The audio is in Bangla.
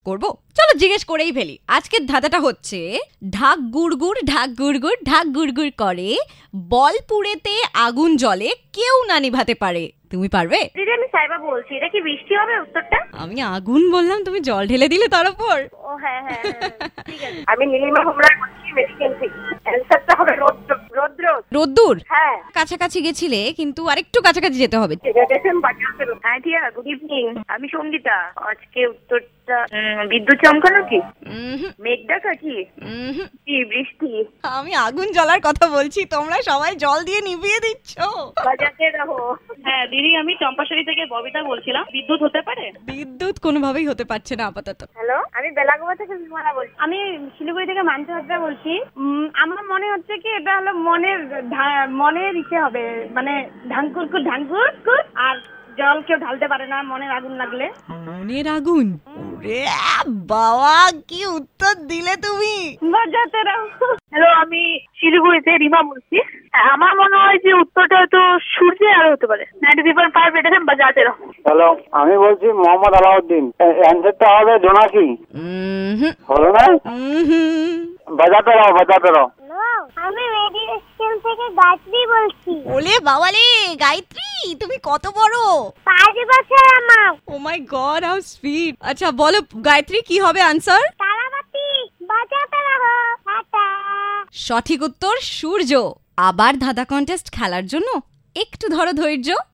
করব? চলো জিজ্ঞেস করেই ফেলি। আজকের ধাঁধাটা হচ্ছে ঢাক গুড়গুড় ঢাক গুড়গুড় ঢাক গুড়গুড় করে, বল পুড়েতে আগুন জ্বলে, কেউ না নিভাতে পারে। তুমি পারবে? দিদি আমি সাইবা বলছি, এটা কি বৃষ্টি হবে উত্তরটা? আমি আগুন বললাম, তুমি জল ঢেলে দিলে তার উপর। ও হ্যাঁ হ্যাঁ ঠিক আছে। আমি নীলিমা হোমরাই বলছি মেডিকেল থেকে। অ্যানসারটা হবে রৌদ্র। রোদ্দুর? হ্যাঁ কাছাকাছি গেছিলে, কিন্তু আরেকটু কাছাকাছি যেতে হবে। হ্যাঁ টিয়া গুড ইভিনিং, আমি সঙ্গীতা। আজকে উত্তরটা বিদ্যুৎ চমকানো কি? মেঘ ডাকা কি? কি বৃষ্টি? আমি আগুন জ্বলার কথা বলছি, তোমরা সবাই জল দিয়ে নিভিয়ে দিচ্ছ। বাজাতে রাখো। হ্যাঁ দিদি আমি চম্পাশাড়ি থেকে ববিতা বলছিলাম। বিদ্যুৎ হতে পারে? বিদ্যুৎ কোনোভাবেই হতে পারছে না আপাতত। হ্যালো, আমি বেলাগোবা থেকে বিমলা বলছি। আমি শিলিগুড়ি থেকে মানসা হাজরা বলছি। আমার মনে হচ্ছে কি এটা হলো মনের ইচ্ছে হবে, মানে ঢাঙ্কুর আর জল কেউ ঢালতে পারে না মনের আগুন লাগলে। মনের আগুন? ওরে বাবা, কি উত্তর দিলে তুমি! বাজাতে রাখো। হ্যালো, আমি শিলিগুড়িতে রিমা বলছি। আমার মনে হয় যে উত্তরটা হয়তো সূর্যের আলো হতে পারে। 90.5 এটা বাজাতে রাখো। হ্যালো, আমি বলছি মোহাম্মদ আলাউদ্দিন। অ্যান্সারটা হবে জোনাকি। হলো না? বাজাতে রাও। আমি রেডিও স্টেশন থেকে গায়ত্রী বলছি। ওলে বাবালে, গায়ত্রী তুমি কত বড়! 5 বছর আমার। Oh my God, how sweet. আচ্ছা বলো গায়ত্রী, কি হবে আনসার? তারাবাতি বাজাতে রাখো। টাটা। সঠিক উত্তর সূর্য। আবার ধাঁধা কন্টেস্ট খেলার জন্য একটু ধরো ধৈর্য।